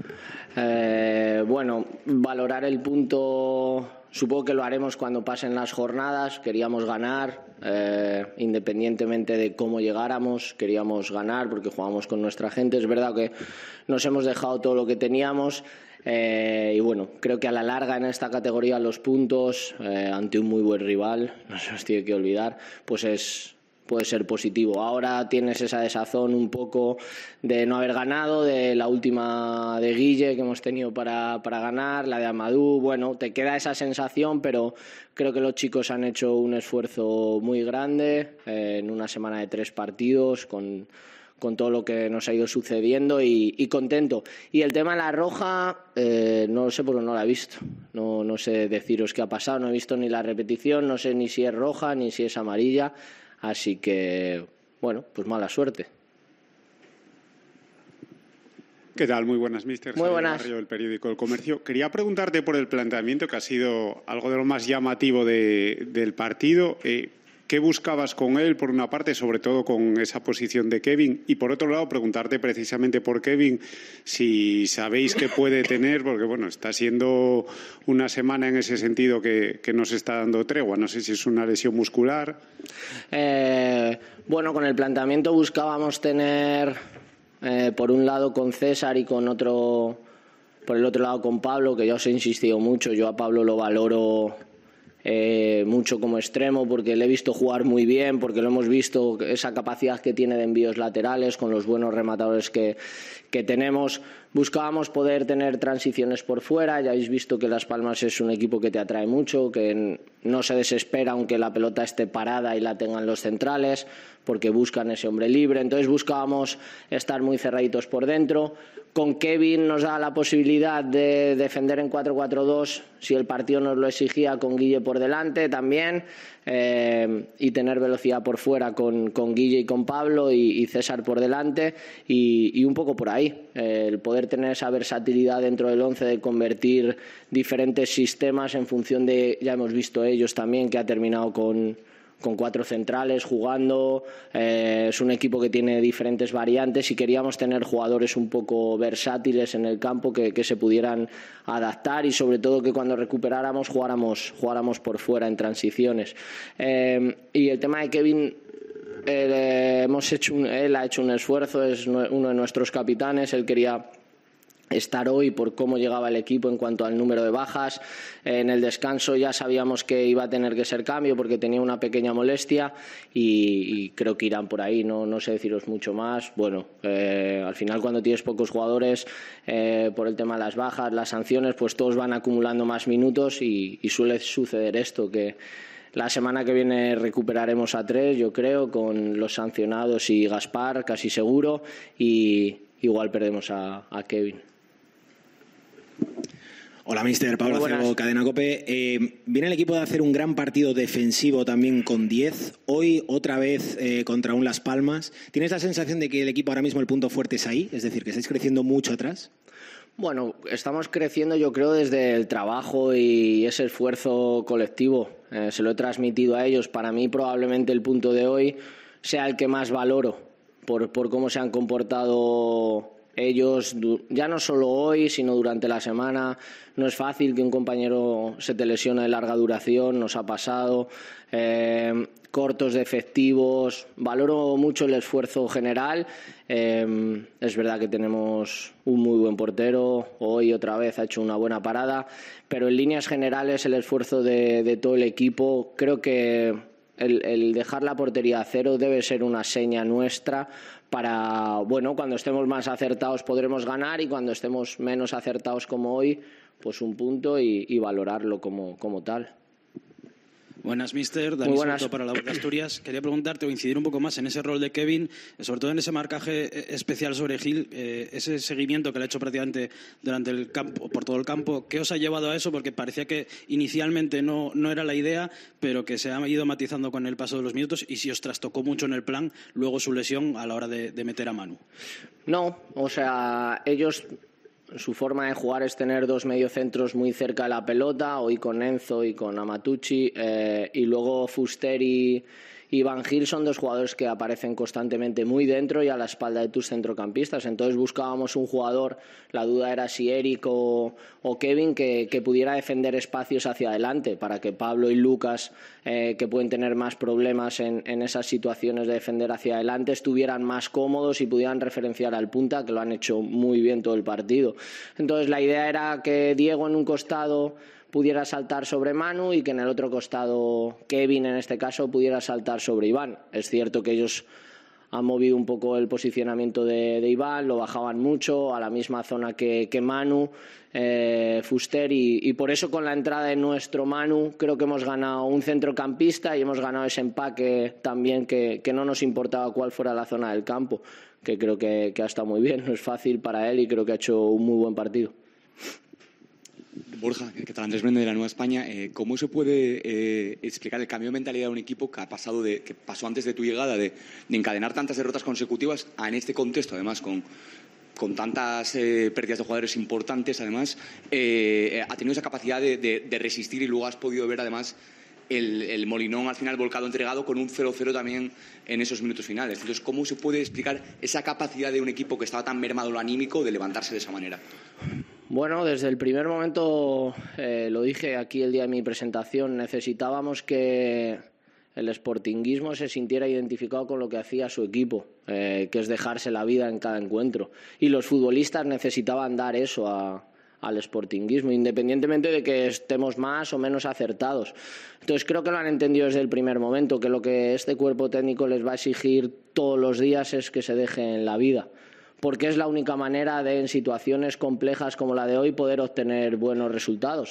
Bueno, valorar el punto, supongo que lo haremos cuando pasen las jornadas. Queríamos ganar, independientemente de cómo llegáramos, queríamos ganar porque jugamos con nuestra gente. Es verdad que nos hemos dejado todo lo que teníamos. Y bueno, creo que a la larga en esta categoría los puntos ante un muy buen rival, no se nos tiene que olvidar, pues puede ser positivo. Ahora tienes esa desazón un poco de no haber ganado, de la última de Guille que hemos tenido para ganar, la de Amadou. Bueno, te queda esa sensación, pero creo que los chicos han hecho un esfuerzo muy grande en una semana de 3 partidos con todo lo que nos ha ido sucediendo y contento. Y el tema de la roja, no lo sé porque no la he visto. No sé deciros qué ha pasado, no he visto ni la repetición, no sé ni si es roja ni si es amarilla. Así que, bueno, pues mala suerte. ¿Qué tal? Muy buenas, míster. Muy buenas. Barrio, del periódico El Comercio. Quería preguntarte por el planteamiento que ha sido algo de lo más llamativo del partido. ¿Qué buscabas con él, por una parte, sobre todo con esa posición de Kevin? Y por otro lado, preguntarte precisamente por Kevin, si sabéis que puede tener, porque bueno, está siendo una semana en ese sentido que no se está dando tregua. No sé si es una lesión muscular. Bueno, con el planteamiento buscábamos tener, por un lado con César y por el otro lado con Pablo, que ya os he insistido mucho. Yo a Pablo lo valoro mucho como extremo porque le he visto jugar muy bien, porque lo hemos visto, esa capacidad que tiene de envíos laterales con los buenos rematadores que tenemos. Buscábamos poder tener transiciones por fuera. Ya habéis visto que Las Palmas es un equipo que te atrae mucho, que no se desespera aunque la pelota esté parada y la tengan los centrales, porque buscan ese hombre libre. Entonces buscábamos estar muy cerraditos por dentro. Con Kevin nos da la posibilidad de defender en 4-4-2 si el partido nos lo exigía, con Guille por delante también, y tener velocidad por fuera con Guille y con Pablo y César por delante, y un poco por ahí, el poder tener esa versatilidad dentro del 11 de convertir diferentes sistemas en función de, ya hemos visto ellos también, que ha terminado con 4 centrales jugando. Es un equipo que tiene diferentes variantes y queríamos tener jugadores un poco versátiles en el campo que se pudieran adaptar, y sobre todo que cuando recuperáramos jugáramos por fuera en transiciones. Y el tema de Kevin, él ha hecho un esfuerzo, es uno de nuestros capitanes. Él quería estar hoy por cómo llegaba el equipo en cuanto al número de bajas. En el descanso ya sabíamos que iba a tener que ser cambio porque tenía una pequeña molestia, y creo que irán por ahí. No sé deciros mucho más. Bueno, al final cuando tienes pocos jugadores, por el tema de las bajas, las sanciones, pues todos van acumulando más minutos y suele suceder esto, que la semana que viene recuperaremos a 3, yo creo, con los sancionados y Gaspar casi seguro, y igual perdemos a Kevin. Hola, míster. Pablo Acebo, Cadena COPE. Viene el equipo de hacer un gran partido defensivo también con 10. Hoy, otra vez, contra un Las Palmas. ¿Tienes la sensación de que el equipo ahora mismo el punto fuerte es ahí? Es decir, que estáis creciendo mucho atrás. Bueno, estamos creciendo, yo creo, desde el trabajo y ese esfuerzo colectivo. Se lo he transmitido a ellos. Para mí, probablemente el punto de hoy sea el que más valoro por cómo se han comportado ellos, ya no solo hoy, sino durante la semana. No es fácil que un compañero se te lesione de larga duración, nos ha pasado. Cortos de efectivos. Valoro mucho el esfuerzo general. Es verdad que tenemos un muy buen portero. Hoy otra vez ha hecho una buena parada, pero en líneas generales el esfuerzo de todo el equipo, creo que el dejar la portería a 0 debe ser una seña nuestra para, bueno, cuando estemos más acertados podremos ganar, y cuando estemos menos acertados como hoy, pues un punto y valorarlo como tal. Buenas, míster. Dani Soto para La Voz de Asturias. Quería preguntarte o incidir un poco más en ese rol de Kevin, sobre todo en ese marcaje especial sobre Gil, ese seguimiento que le ha hecho prácticamente durante el campo, por todo el campo. ¿Qué os ha llevado a eso? Porque parecía que inicialmente no era la idea, pero que se ha ido matizando con el paso de los minutos, y si os trastocó mucho en el plan luego su lesión a la hora de meter a Manu. No, o sea, ellos, su forma de jugar es tener 2 mediocentros muy cerca de la pelota, hoy con Enzo y con Amatucci, y luego Fuster y Van Gil son dos jugadores que aparecen constantemente muy dentro y a la espalda de tus centrocampistas. Entonces buscábamos un jugador, la duda era si Eric o Kevin, que pudiera defender espacios hacia adelante para que Pablo y Lucas, que pueden tener más problemas en esas situaciones de defender hacia adelante, estuvieran más cómodos y pudieran referenciar al punta, que lo han hecho muy bien todo el partido. Entonces la idea era que Diego en un costado pudiera saltar sobre Manu y que en el otro costado Kevin, en este caso, pudiera saltar sobre Iván. Es cierto que ellos han movido un poco el posicionamiento de Iván, lo bajaban mucho a la misma zona que Manu, Fuster, y por eso con la entrada de nuestro Manu creo que hemos ganado un centrocampista y hemos ganado ese empaque también que no nos importaba cuál fuera la zona del campo, que creo que ha estado muy bien. No es fácil para él y creo que ha hecho un muy buen partido. Borja, ¿qué tal? Andrés Brende de la Nueva España. ¿Cómo se puede explicar el cambio de mentalidad de un equipo que pasó antes de tu llegada de encadenar tantas derrotas consecutivas en este contexto, además con tantas pérdidas de jugadores importantes, además ha tenido esa capacidad de resistir y luego has podido ver además el Molinón al final volcado, entregado con un 0-0 también en esos minutos finales? Entonces, ¿cómo se puede explicar esa capacidad de un equipo que estaba tan mermado lo anímico de levantarse de esa manera? Bueno, desde el primer momento, lo dije aquí el día de mi presentación, necesitábamos que el sportinguismo se sintiera identificado con lo que hacía su equipo, que es dejarse la vida en cada encuentro. Y los futbolistas necesitaban dar eso al sportinguismo, independientemente de que estemos más o menos acertados. Entonces creo que lo han entendido desde el primer momento, que lo que este cuerpo técnico les va a exigir todos los días es que se dejen la vida, porque es la única manera de, en situaciones complejas como la de hoy, poder obtener buenos resultados.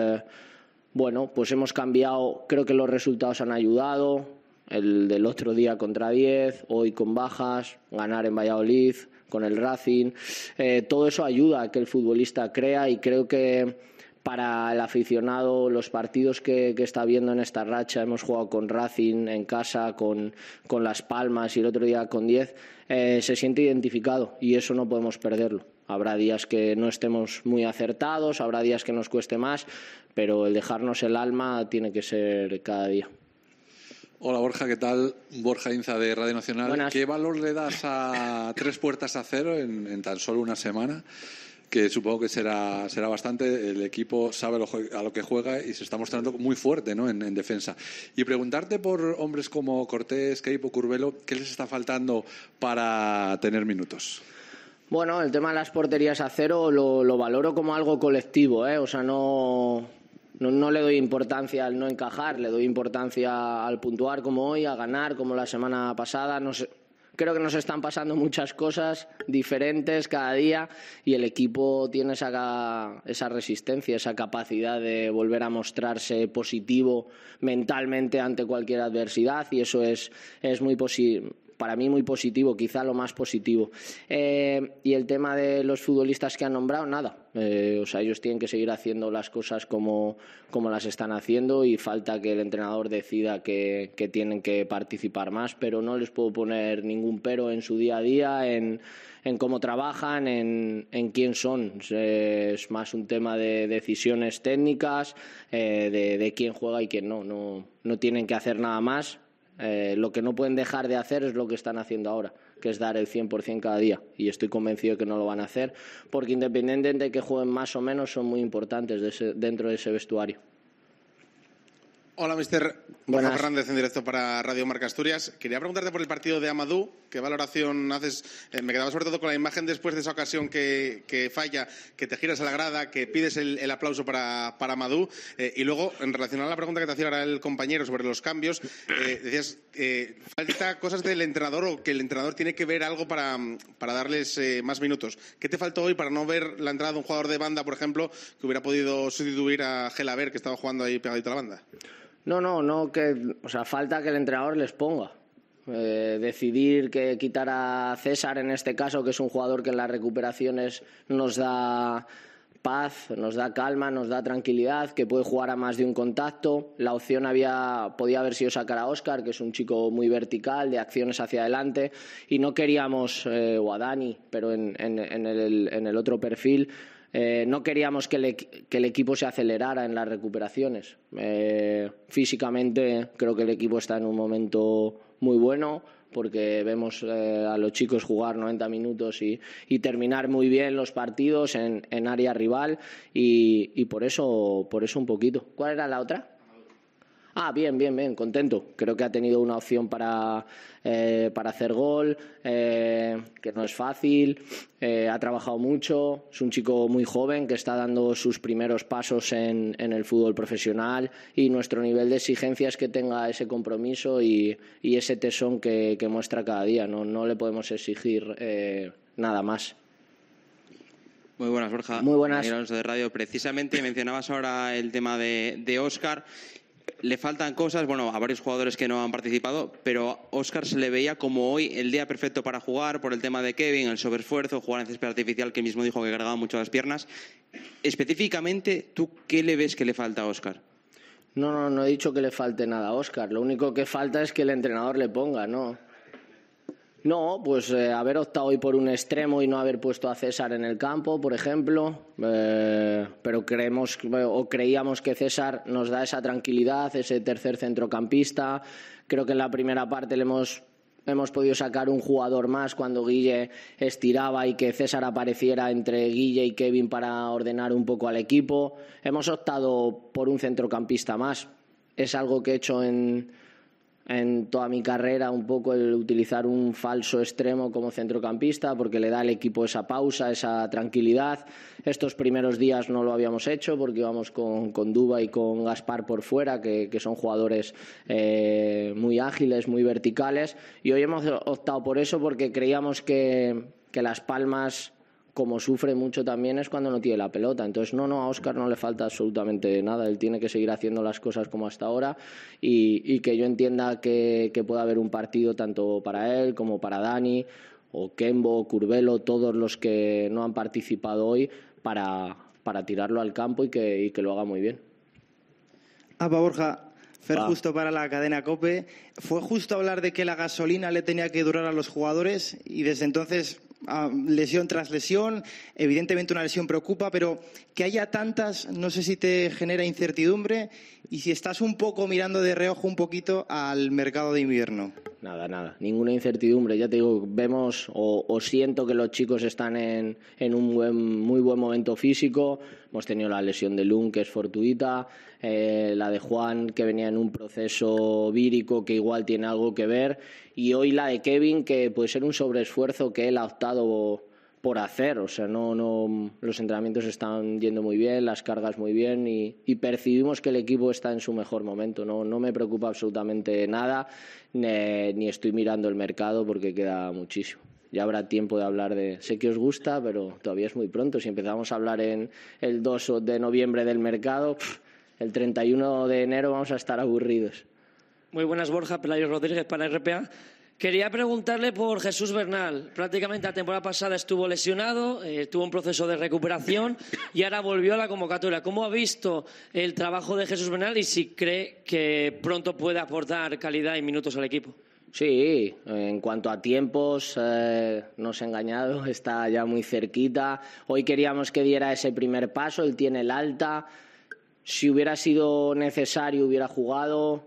Bueno, pues hemos cambiado, creo que los resultados han ayudado, el del otro día contra 10, hoy con bajas, ganar en Valladolid, con el Racing, todo eso ayuda a que el futbolista crea, y creo que para el aficionado los partidos que está viendo en esta racha, hemos jugado con Racing en casa, con Las Palmas y el otro día con 10, se siente identificado y eso no podemos perderlo. Habrá días que no estemos muy acertados, habrá días que nos cueste más, pero el dejarnos el alma tiene que ser cada día. Hola Borja, ¿qué tal? Borja Inza de Radio Nacional. Buenas. ¿Qué valor le das a 3-0 en tan solo una semana? Que supongo que será bastante. El equipo sabe a lo que juega y se está mostrando muy fuerte, ¿no? en defensa. Y preguntarte por hombres como Cortés, Queipo, Curbelo, ¿qué les está faltando para tener minutos? Bueno, el tema de las porterías a cero lo valoro como algo colectivo, ¿eh? O sea, no le doy importancia al no encajar, le doy importancia al puntuar como hoy, a ganar como la semana pasada. No sé, creo que nos están pasando muchas cosas diferentes cada día y el equipo tiene esa resistencia, esa capacidad de volver a mostrarse positivo mentalmente ante cualquier adversidad, y eso es muy para mí muy positivo, quizá lo más positivo. Y el tema de los futbolistas que han nombrado, nada. O sea, ellos tienen que seguir haciendo las cosas como las están haciendo, y falta que el entrenador decida que tienen que participar más, pero no les puedo poner ningún pero en su día a día, en cómo trabajan, en quién son. Es más un tema de decisiones técnicas, de quién juega y quién no. No tienen que hacer nada más. Lo que no pueden dejar de hacer es lo que están haciendo ahora, que es dar el 100% cada día, y estoy convencido de que no lo van a hacer, porque independientemente de que jueguen más o menos, son muy importantes dentro de ese vestuario. Hola, mister. Borja Fernández, en directo para Radio Marca Asturias. Quería preguntarte por el partido de Amadou. ¿Qué valoración haces? Me quedaba sobre todo con la imagen después de esa ocasión que falla, que te giras a la grada, que pides el aplauso para Amadou. Y luego, en relación a la pregunta que te hacía ahora el compañero sobre los cambios, decías, falta cosas del entrenador, o que el entrenador tiene que ver algo para darles más minutos. ¿Qué te faltó hoy para no ver la entrada de un jugador de banda, por ejemplo, que hubiera podido sustituir a Gelaber, que estaba jugando ahí pegadito a la banda? Falta que el entrenador les ponga. Decidir que quitar a César, en este caso, que es un jugador que en las recuperaciones nos da paz, nos da calma, nos da tranquilidad, que puede jugar a más de un contacto. La opción podía haber sido sacar a Óscar, que es un chico muy vertical, de acciones hacia adelante, y no queríamos, o a Dani, pero en el otro perfil, no queríamos que el equipo se acelerara en las recuperaciones. Físicamente creo que el equipo está en un momento muy bueno, porque vemos a los chicos jugar 90 minutos y terminar muy bien los partidos en área rival, y por eso un poquito. ¿Cuál era la otra? Bien, contento. Creo que ha tenido una opción para hacer gol, que no es fácil, ha trabajado mucho, es un chico muy joven que está dando sus primeros pasos en el fútbol profesional, y nuestro nivel de exigencia es que tenga ese compromiso y ese tesón que muestra cada día. No le podemos exigir nada más. Muy buenas, Borja. Muy buenas. Alonso de Radio. Precisamente mencionabas ahora el tema de Óscar. Le faltan cosas, a varios jugadores que no han participado, pero a Óscar se le veía como hoy el día perfecto para jugar por el tema de Kevin, el sobreesfuerzo, jugar en césped artificial, que él mismo dijo que cargaba mucho las piernas. Específicamente, ¿tú qué le ves que le falta a Óscar? No he dicho que le falte nada a Óscar. Lo único que falta es que el entrenador le ponga, ¿no? No, pues haber optado hoy por un extremo y no haber puesto a César en el campo, por ejemplo, pero creíamos que César nos da esa tranquilidad, ese tercer centrocampista. Creo que en la primera parte le hemos podido sacar un jugador más cuando Guille estiraba y que César apareciera entre Guille y Kevin para ordenar un poco al equipo. Hemos optado por un centrocampista más. Es algo que he hecho en toda mi carrera, un poco el utilizar un falso extremo como centrocampista, porque le da al equipo esa pausa, esa tranquilidad. Estos primeros días no lo habíamos hecho porque íbamos con Duba y con Gaspar por fuera, que son jugadores muy ágiles, muy verticales, y hoy hemos optado por eso porque creíamos que Las Palmas, como sufre mucho también, es cuando no tiene la pelota. Entonces, a Óscar no le falta absolutamente nada. Él tiene que seguir haciendo las cosas como hasta ahora, y que yo entienda que pueda haber un partido tanto para él como para Dani, o Kembo, o Curvelo, todos los que no han participado hoy, para tirarlo al campo y que lo haga muy bien. Borja, Fer, justo para la cadena COPE. Fue justo hablar de que la gasolina le tenía que durar a los jugadores, y desde entonces, lesión tras lesión, evidentemente una lesión preocupa, pero que haya tantas, no sé si te genera incertidumbre, y si estás un poco mirando de reojo un poquito al mercado de invierno. Nada, ninguna incertidumbre. Ya te digo, vemos o siento que los chicos están en un muy buen momento físico. Hemos tenido la lesión de Lund, que es fortuita, la de Juan, que venía en un proceso vírico que igual tiene algo que ver, y hoy la de Kevin, que puede ser un sobreesfuerzo que él ha optado por hacer. O sea, los entrenamientos están yendo muy bien, las cargas muy bien, y percibimos que el equipo está en su mejor momento. No me preocupa absolutamente nada, ni estoy mirando el mercado porque queda muchísimo. Ya habrá tiempo de hablar sé que os gusta, pero todavía es muy pronto. Si empezamos a hablar en el 2 de noviembre del mercado, el 31 de enero vamos a estar aburridos. Muy buenas, Borja. Pelayo Rodríguez para RPA. Quería preguntarle por Jesús Bernal. Prácticamente la temporada pasada estuvo lesionado, tuvo un proceso de recuperación y ahora volvió a la convocatoria. ¿Cómo ha visto el trabajo de Jesús Bernal y si cree que pronto puede aportar calidad y minutos al equipo? Sí, en cuanto a tiempos, no se ha engañado, está ya muy cerquita. Hoy queríamos que diera ese primer paso, él tiene el alta. Si hubiera sido necesario, hubiera jugado.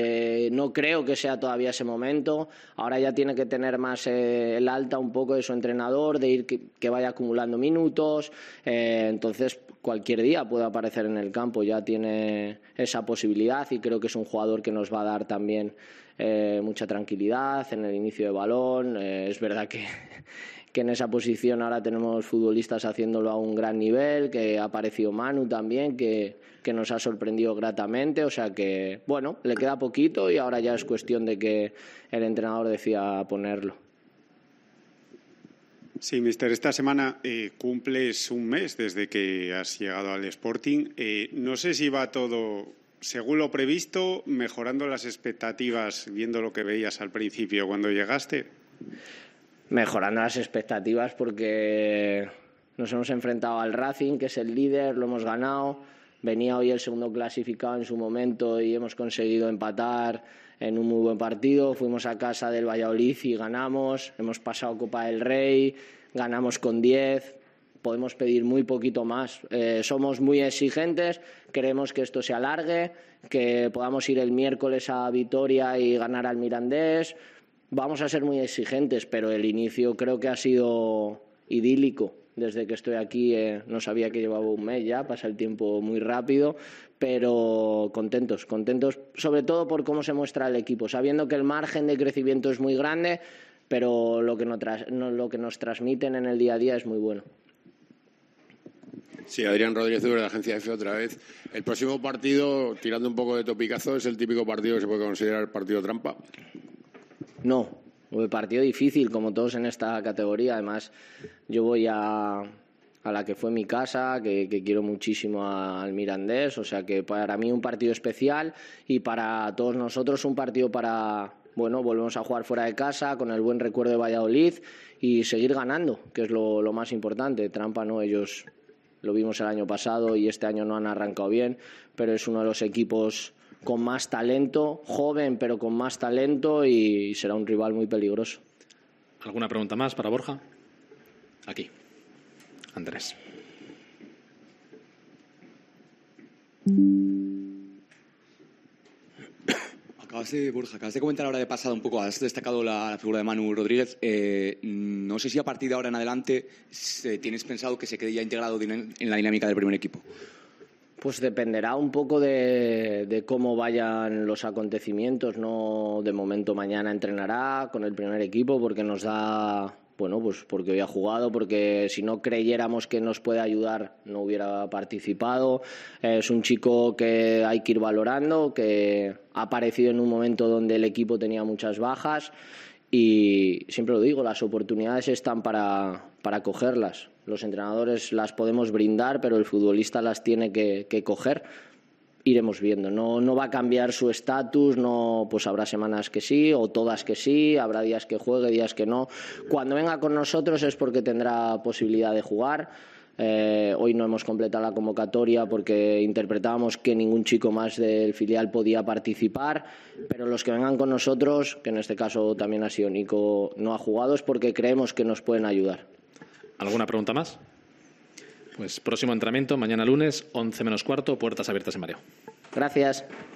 No creo que sea todavía ese momento. Ahora ya tiene que tener más el alta un poco de su entrenador, de ir que vaya acumulando minutos. Entonces, cualquier día puede aparecer en el campo. Ya tiene esa posibilidad, y creo que es un jugador que nos va a dar también mucha tranquilidad en el inicio de balón. Es verdad que en esa posición ahora tenemos futbolistas haciéndolo a un gran nivel, que ha aparecido Manu también, que nos ha sorprendido gratamente. O sea que, bueno, le queda poquito y ahora ya es cuestión de que el entrenador decida ponerlo. Sí, mister, esta semana cumples un mes desde que has llegado al Sporting. No sé si va todo según lo previsto, mejorando las expectativas, viendo lo que veías al principio cuando llegaste. Mejorando las expectativas porque Nos hemos enfrentado al Racing, que es el líder, lo hemos ganado. Venía hoy el segundo clasificado en su momento y hemos conseguido empatar en un muy buen partido. Fuimos a casa del Valladolid y ganamos. Hemos pasado Copa del Rey, ganamos con 10. Podemos pedir muy poquito más. Somos muy exigentes, queremos que esto se alargue, que podamos ir el miércoles a Vitoria y ganar al Mirandés. Vamos a ser muy exigentes, pero el inicio creo que ha sido idílico. Desde que estoy aquí no sabía que llevaba un mes ya, pasa el tiempo muy rápido, pero contentos sobre todo por cómo se muestra el equipo, sabiendo que el margen de crecimiento es muy grande, pero lo que nos transmiten en el día a día es muy bueno. Sí, Adrián Rodríguez de la agencia EFE otra vez. El próximo partido, tirando un poco de topicazo, es el típico partido que se puede considerar partido trampa. No, un partido difícil, como todos en esta categoría. Además, yo voy a la que fue mi casa, que quiero muchísimo al Mirandés. O sea que para mí un partido especial y para todos nosotros un partido para... Bueno, volvemos a jugar fuera de casa con el buen recuerdo de Valladolid y seguir ganando, que es lo más importante. Trampa no, ellos lo vimos el año pasado y este año no han arrancado bien, pero es uno de los equipos con más talento, joven pero con más talento y será un rival muy peligroso. ¿Alguna pregunta más para Borja? Aquí. Andrés. Borja, acabas de comentar ahora de pasada un poco, has destacado la figura de Manu Rodríguez. No sé si a partir de ahora en adelante tienes pensado que se quede ya integrado en la dinámica del primer equipo. Pues dependerá un poco de cómo vayan los acontecimientos. No, de momento mañana entrenará con el primer equipo porque nos da... Bueno, pues porque hoy ha jugado, porque si no creyéramos que nos puede ayudar no hubiera participado. Es un chico que hay que ir valorando, que ha aparecido en un momento donde el equipo tenía muchas bajas y siempre lo digo, las oportunidades están para cogerlas. Los entrenadores las podemos brindar, pero el futbolista las tiene que coger. Iremos viendo, no va a cambiar su estatus, no, pues habrá semanas que sí o todas que sí, habrá días que juegue, días que no. Cuando venga con nosotros es porque tendrá posibilidad de jugar. Hoy no hemos completado la convocatoria porque interpretábamos que ningún chico más del filial podía participar, pero los que vengan con nosotros, que en este caso también ha sido Nico, no ha jugado, es porque creemos que nos pueden ayudar. ¿Alguna pregunta más? Pues próximo entrenamiento, mañana lunes, 11 menos cuarto, puertas abiertas en Mareo. Gracias.